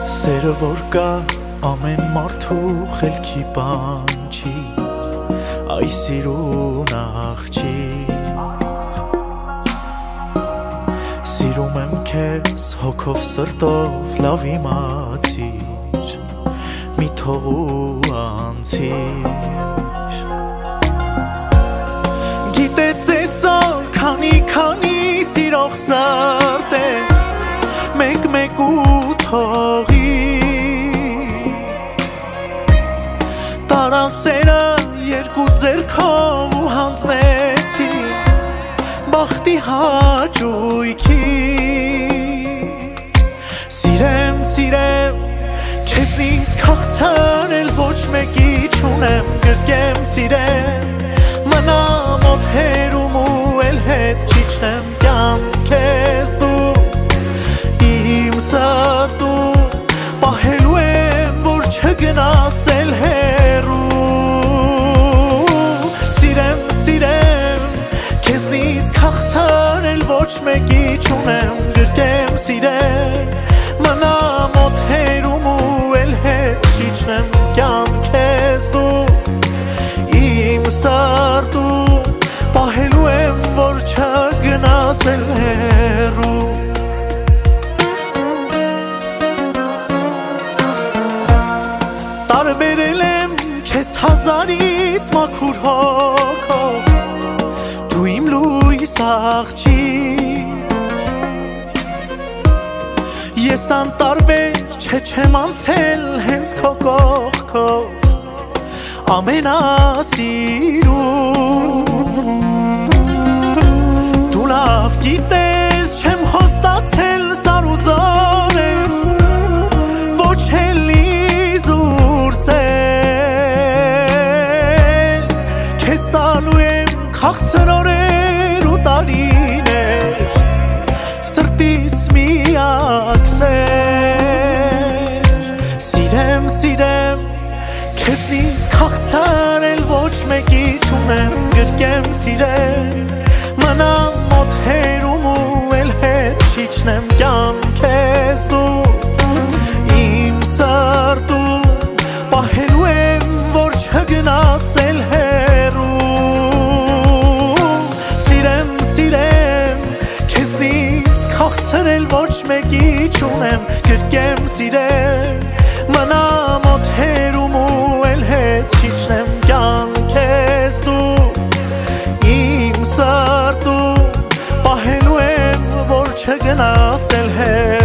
Սերը որ կա ամեն մարդու խելքի բանջի, այ սիրուն աղջի, սիրում եմ քեզ հոգով սրտով լավ իմացիր, մի թողու անցիր, գիտես այսօր քանի սիրող սրտ է, մեկ ու թողի, տարասերը երկու ձեռքով ու հանձնեցի բախտի հաճույքի, սիրեմ քեզնից քաղցրել ոչ մեկի չունեմ, գրկեմ սիրեմ մնա մոտ հերում ու էլ հետ չիջնեմ կյանքես դու իմ սրտում, պահելու եմ որ չգնաս էլ հեռու, սիրեմ քեզնից քաղցրել ոչ մեկի չունեմ, գրկեմ սիրեմ մնա մոտ հերում ու էլ հետ չիջնեմ կյանքես դու իմ սրտում, պահելու եմ որ չգնաս էլ հեռու, տարբերել եմ քեզ հազարից մաքուր հոգով, դու իմ լույս աղջիկ, ես անտարբեր չեմ անցել հենց քո կողքով, ամենասիրուն, դու լավ գիտես չեմ խոստացել սար ու ձորեմ, ոչ էլ քեզ տալու եմ քաղցր օրեր ու տարիներ, սրտիս միակ սեր, սիրեմ քեզնից քաղցրել ոչ մեկի չունեմ, գրկեմ սիրեմ մնա մոտ հերում ու էլ հետ չիջնեմ կյանքես դու իմ սրտում, պահելու եմ որ չգնաս էլ հեռու, սիրեմ քեզնից քաղցրել ոչ մեկի չունեմ, գրկեմ սիրեմ մնա մոտ հերում ու էլ հետ չիջնեմ կյանքես դու իմ սրտում, պահելու եմ որ չգնաս էլ հեռու